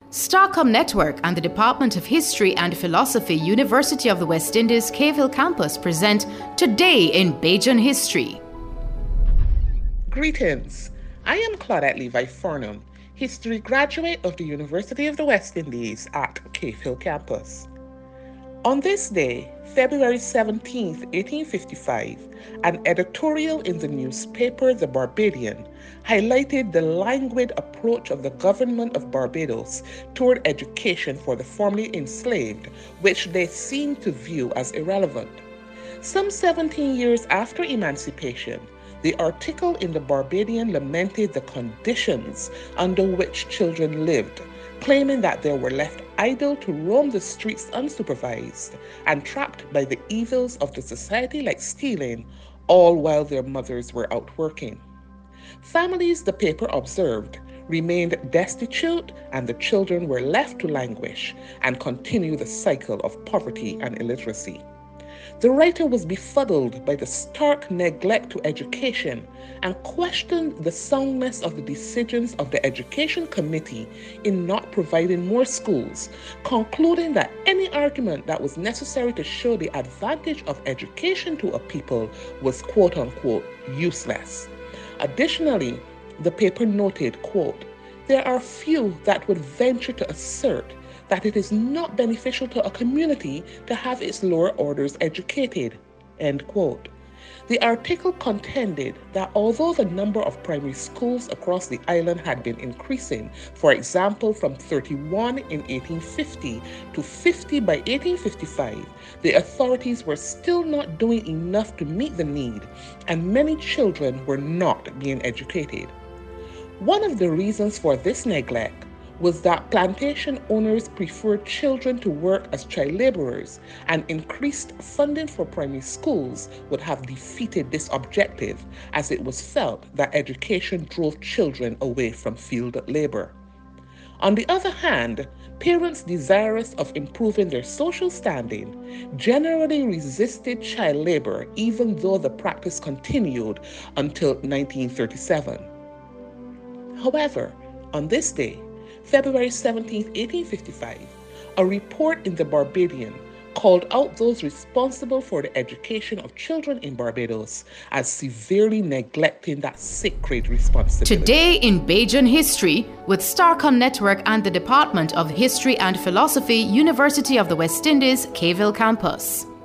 Starcom Network and the Department of History and Philosophy, University of the West Indies, Cave Hill Campus present Today in Bajan History. Greetings. I am Claudette Levi Farnham, history graduate of the University of the West Indies at Cave Hill Campus. On this day, February 17, 1855, an editorial in the newspaper The Barbadian highlighted the languid approach of the government of Barbados toward education for the formerly enslaved, which they seemed to view as irrelevant. Some 17 years after emancipation, the article in The Barbadian lamented the conditions under which children lived, claiming that they were left idle to roam the streets unsupervised and trapped by the evils of the society like stealing, all while their mothers were out working. Families, the paper observed, remained destitute and the children were left to languish and continue the cycle of poverty and illiteracy. The writer was befuddled by the stark neglect to education and questioned the soundness of the decisions of the Education Committee in not providing more schools, concluding that any argument that was necessary to show the advantage of education to a people was quote-unquote useless. Additionally, the paper noted, quote, "There are few that would venture to assert that it is not beneficial to a community to have its lower orders educated," end quote. The article contended that although the number of primary schools across the island had been increasing, for example from 31 in 1850 to 50 by 1855, the authorities were still not doing enough to meet the need, and many children were not being educated. One of the reasons for this neglect was that plantation owners preferred children to work as child laborers, and increased funding for primary schools would have defeated this objective, as it was felt that education drove children away from field labor. On the other hand, parents desirous of improving their social standing generally resisted child labor, even though the practice continued until 1937. However, on this day, February 17, 1855, a report in The Barbadian called out those responsible for the education of children in Barbados as severely neglecting that sacred responsibility. Today in Bajan History with Starcom Network and the Department of History and Philosophy, University of the West Indies, Cave Hill Campus.